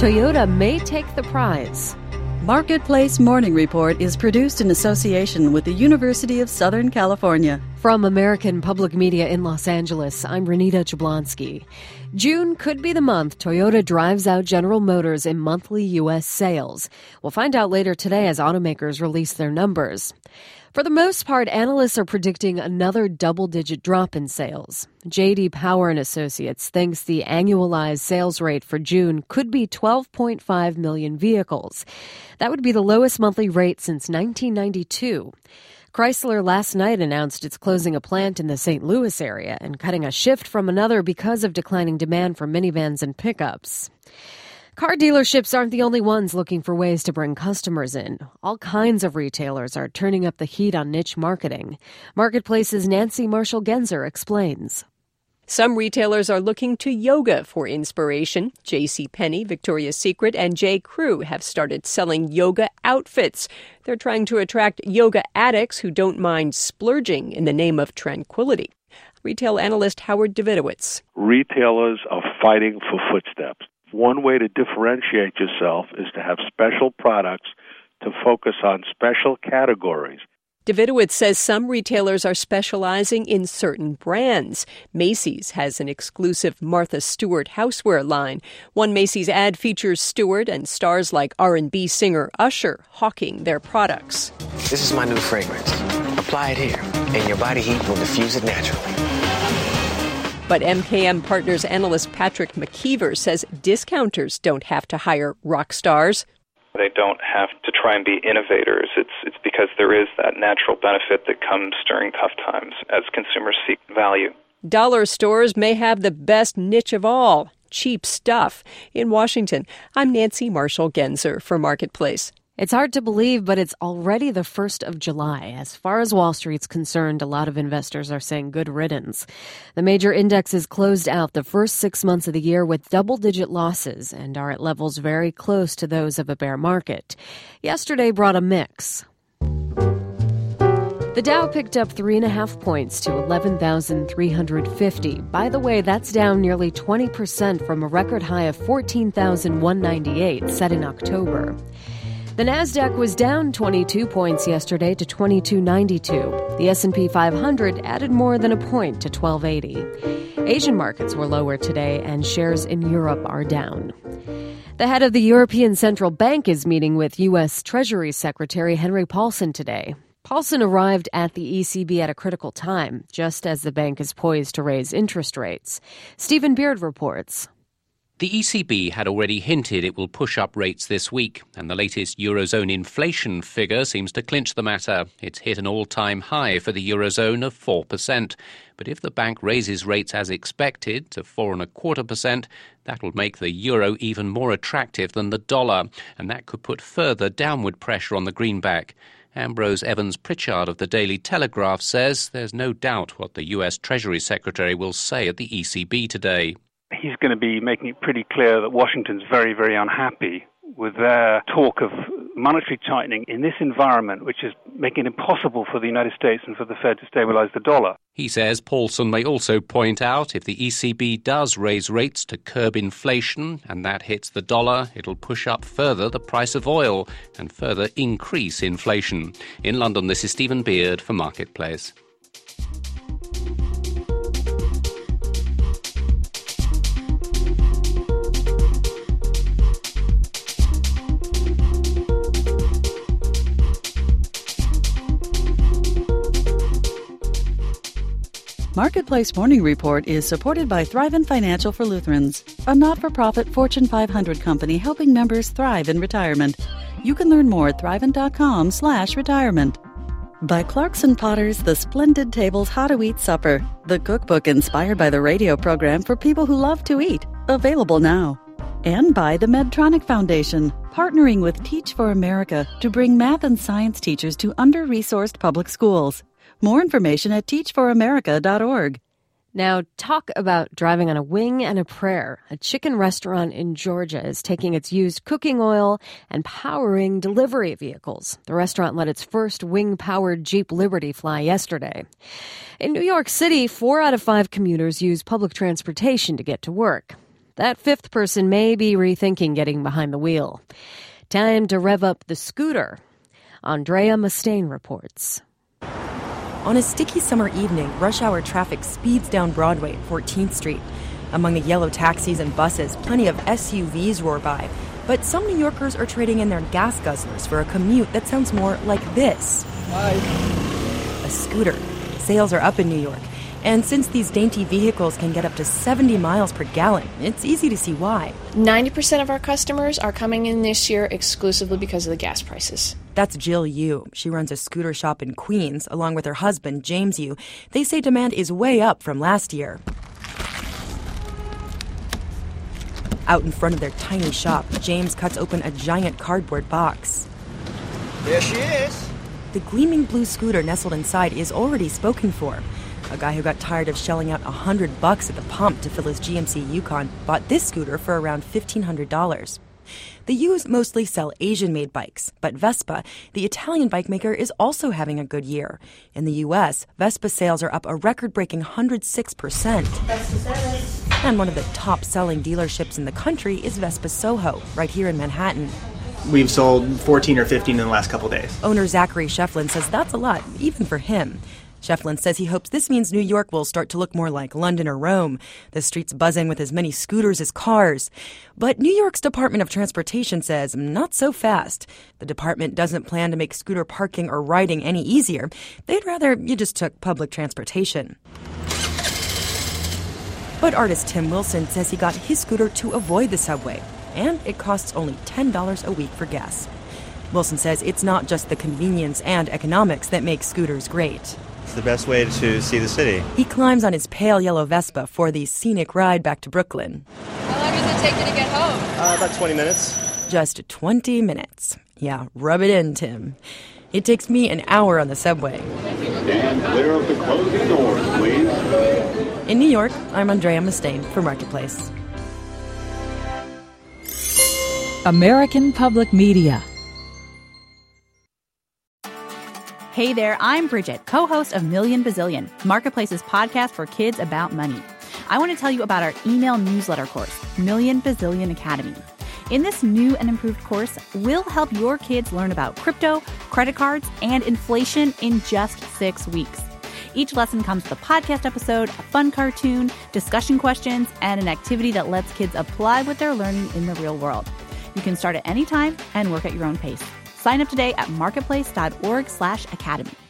Toyota may take the prize. Marketplace Morning Report is produced in association with the University of Southern California. From American Public Media in Los Angeles, I'm Renita Jablonski. June could be the month Toyota drives out General Motors in monthly U.S. sales. We'll find out later today as automakers release their numbers. For the most part, analysts are predicting another double-digit drop in sales. J.D. Power and Associates thinks the annualized sales rate for June could be 12.5 million vehicles. That would be the lowest monthly rate since 1992. Chrysler last night announced it's closing a plant in the St. Louis area and cutting a shift from another because of declining demand for minivans and pickups. Car dealerships aren't the only ones looking for ways to bring customers in. All kinds of retailers are turning up the heat on niche marketing. Marketplace's Nancy Marshall-Genzer explains. Some retailers are looking to yoga for inspiration. JCPenney, Victoria's Secret, and J.Crew have started selling yoga outfits. They're trying to attract yoga addicts who don't mind splurging in the name of tranquility. Retail analyst Howard Davidowitz. Retailers are fighting for footsteps. One way to differentiate yourself is to have special products to focus on special categories. Davidowitz says some retailers are specializing in certain brands. Macy's has an exclusive Martha Stewart houseware line. One Macy's ad features Stewart and stars like R&B singer Usher hawking their products. This is my new fragrance. Apply it here, and your body heat will diffuse it naturally. But MKM Partners analyst Patrick McKeever says discounters don't have to hire rock stars. They don't have to try and be innovators. It's because there is that natural benefit that comes during tough times as consumers seek value. Dollar stores may have the best niche of all, cheap stuff. In Washington, I'm Nancy Marshall-Genzer for Marketplace. It's hard to believe, but it's already the 1st of July. As far as Wall Street's concerned, a lot of investors are saying good riddance. The major indexes closed out the first 6 months of the year with double-digit losses and are at levels very close to those of a bear market. Yesterday brought a mix. The Dow picked up 3.5 points to 11,350. By the way, that's down nearly 20% from a record high of 14,198 set in October. The Nasdaq was down 22 points yesterday to 2292. The S&P 500 added more than a point to 1280. Asian markets were lower today, and shares in Europe are down. The head of the European Central Bank is meeting with U.S. Treasury Secretary Henry Paulson today. Paulson arrived at the ECB at a critical time, just as the bank is poised to raise interest rates. Stephen Beard reports. The ECB had already hinted it will push up rates this week, and the latest Eurozone inflation figure seems to clinch the matter. It's hit an all-time high for the Eurozone of 4%. But if the bank raises rates as expected to 4.25%, that'll make the euro even more attractive than the dollar, and that could put further downward pressure on the greenback. Ambrose Evans-Pritchard of the Daily Telegraph says there's no doubt what the U.S. Treasury Secretary will say at the ECB today. He's going to be making it pretty clear that Washington's very, very unhappy with their talk of monetary tightening in this environment, which is making it impossible for the United States and for the Fed to stabilize the dollar. He says Paulson may also point out if the ECB does raise rates to curb inflation and that hits the dollar, it'll push up further the price of oil and further increase inflation. In London, this is Stephen Beard for Marketplace. Marketplace Morning Report is supported by Thrivent Financial for Lutherans, a not-for-profit Fortune 500 company helping members thrive in retirement. You can learn more at thrivent.com/retirement. By Clarkson Potters, The Splendid Table's How to Eat Supper, the cookbook inspired by the radio program for people who love to eat, available now. And by the Medtronic Foundation, partnering with Teach for America to bring math and science teachers to under-resourced public schools. More information at teachforamerica.org. Now, talk about driving on a wing and a prayer. A chicken restaurant in Georgia is taking its used cooking oil and powering delivery vehicles. The restaurant let its first wing-powered Jeep Liberty fly yesterday. In New York City, 4 out of 5 commuters use public transportation to get to work. That fifth person may be rethinking getting behind the wheel. Time to rev up the scooter. Andrea Mustaine reports. On a sticky summer evening, rush hour traffic speeds down Broadway at 14th Street. Among the yellow taxis and buses, plenty of SUVs roar by. But some New Yorkers are trading in their gas guzzlers for a commute that sounds more like this. Bye. A scooter. Sales are up in New York. And since these dainty vehicles can get up to 70 miles per gallon, it's easy to see why. 90% of our customers are coming in this year exclusively because of the gas prices. That's Jill Yu. She runs a scooter shop in Queens, along with her husband, James Yu. They say demand is way up from last year. Out in front of their tiny shop, James cuts open a giant cardboard box. There she is. The gleaming blue scooter nestled inside is already spoken for. A guy who got tired of shelling out $100 at the pump to fill his GMC Yukon bought this scooter for around $1,500. The Yus mostly sell Asian-made bikes, but Vespa, the Italian bike maker, is also having a good year. In the U.S., Vespa sales are up a record-breaking 106%. And one of the top-selling dealerships in the country is Vespa Soho, right here in Manhattan. We've sold 14 or 15 in the last couple days. Owner Zachary Shefflin says that's a lot, even for him. Shefflin says he hopes this means New York will start to look more like London or Rome, the streets buzzing with as many scooters as cars. But New York's Department of Transportation says not so fast. The department doesn't plan to make scooter parking or riding any easier. They'd rather you just took public transportation. But artist Tim Wilson says he got his scooter to avoid the subway, and it costs only $10 a week for gas. Wilson says it's not just the convenience and economics that make scooters great. It's the best way to see the city. He climbs on his pale yellow Vespa for the scenic ride back to Brooklyn. How long does it take you to get home? About 20 minutes. Just 20 minutes. Yeah, rub it in, Tim. It takes me an hour on the subway. Stand clear of the closing doors, please. In New York, I'm Andrea Mustaine for Marketplace. American Public Media. Hey there, I'm Bridget, co-host of Million Bazillion, Marketplace's podcast for kids about money. I want to tell you about our email newsletter course, Million Bazillion Academy. In this new and improved course, we'll help your kids learn about crypto, credit cards, and inflation in just 6 weeks. Each lesson comes with a podcast episode, a fun cartoon, discussion questions, and an activity that lets kids apply what they're learning in the real world. You can start at any time and work at your own pace. Sign up today at marketplace.org/academy.